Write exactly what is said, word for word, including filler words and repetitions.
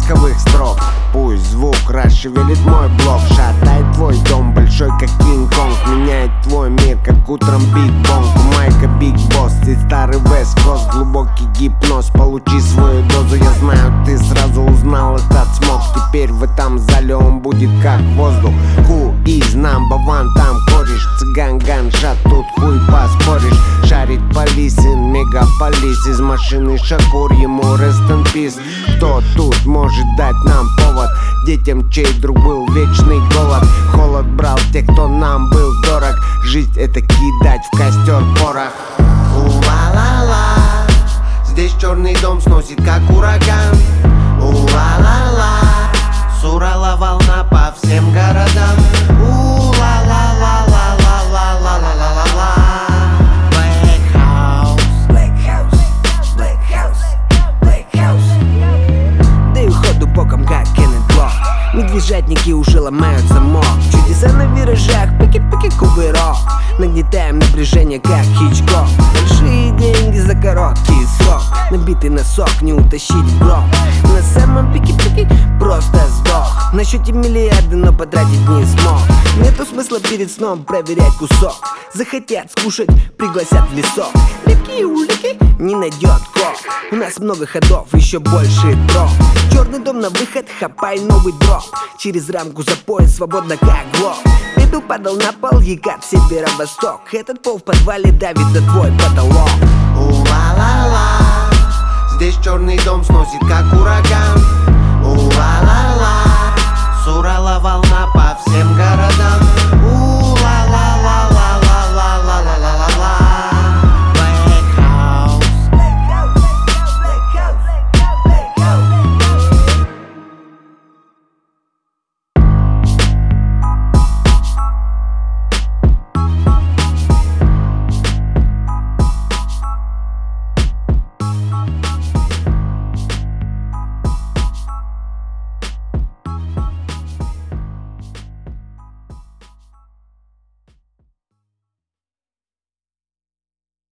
ласковых строк. Пусть звук расшевелит мой блок, шатает твой дом, большой как Кинг-Конг, меняет твой мир, как утром Биг Бонг. У Майка Биг Босс и старый Вест Кост, глубокий гипноз, получи свою дозу. Я знаю, ты сразу узнал этот смог. Теперь в этом зале он будет как воздух. Who is number one? Там кореш, цыган, ганшат, тут хуй поспоришь. Шарит полисин, мегаполис, из машины Шакур, ему rest in peace. Кто тут может дать нам повод? Детям, чей друг был вечный голод. Холод брал тех, кто нам был дорог. Жизнь — это кидать в костер порох. У-ла-ла-ла, здесь черный дом сносит как ураган. У-ла-ла-ла, с Урала волна по всем городам. У-ла-ла-ла-ла-ла-ла-ла-ла-ла-ла. Black House, Black House, Black House, Black House. Даю ходу боком, как Кеннет Блок. Медвежатники уже ломают замок. Чудеса на виражах, пики-пики кувырок. Нагнетаем напряжение, как Хичкок. Большие деньги за короткий срок. Набитый носок не утащить в гроб. На самом пике-пике просто сдох. На счете миллиарды, но потратить не смог. Нету смысла перед сном проверять кусок. Захотят скушать, пригласят в лесок. Липкие улики не найдет кок. У нас много ходов, еще больше дров. Черный дом на выход, хапай новый дроп. Через рамку за пояс, свободно как глок. Пепел падал на пол, Екат, северо-восток. Этот пол в подвале давит на твой потолок. У-ла-ла-ла, здесь черный дом сносит как ураган. У-ла-ла-ла, с Урала волна по всем городам.